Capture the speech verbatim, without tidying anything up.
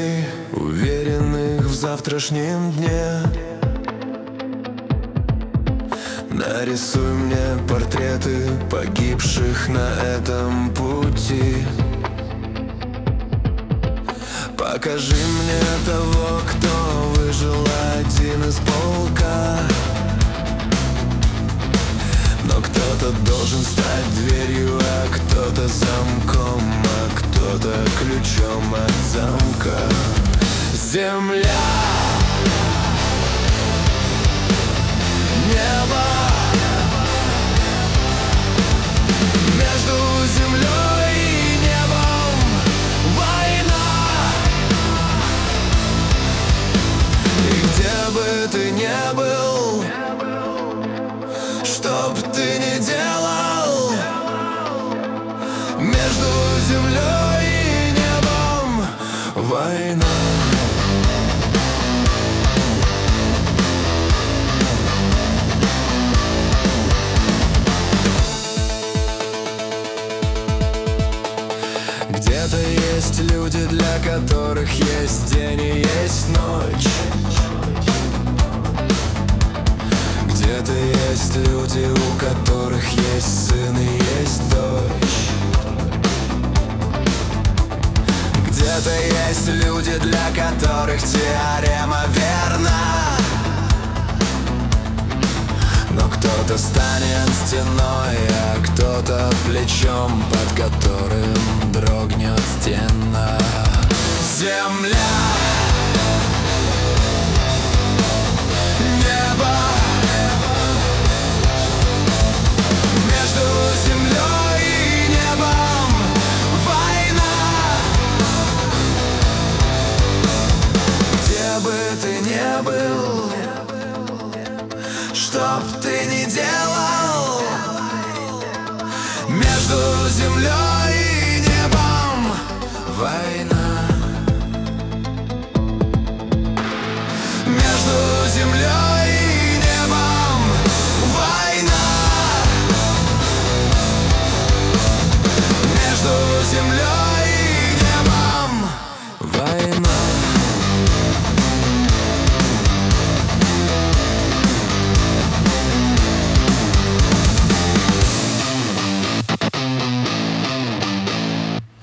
людей, уверенных в завтрашнем дне. Нарисуй мне портреты погибших на этом пути. Покажи мне того, кто выжил один из полка. Но кто-то должен стать дверью, а кто-то замком, а кто-то ключом от замка. Земля, небо, между землей и небом война. И где бы ты ни был, что б ты ни делал, между землей и небом война. Где-то есть люди, для которых есть день и есть ночь. Где-то есть люди, у которых есть сын и есть дочь. Где-то есть люди, для которых теорема верна. Но кто-то станет стеной, а кто-то плечом, под которым дрогнет стена. Земля, небо, между землей и небом война. Где бы ты ни был, что б ты ни делал, между землей и небом война.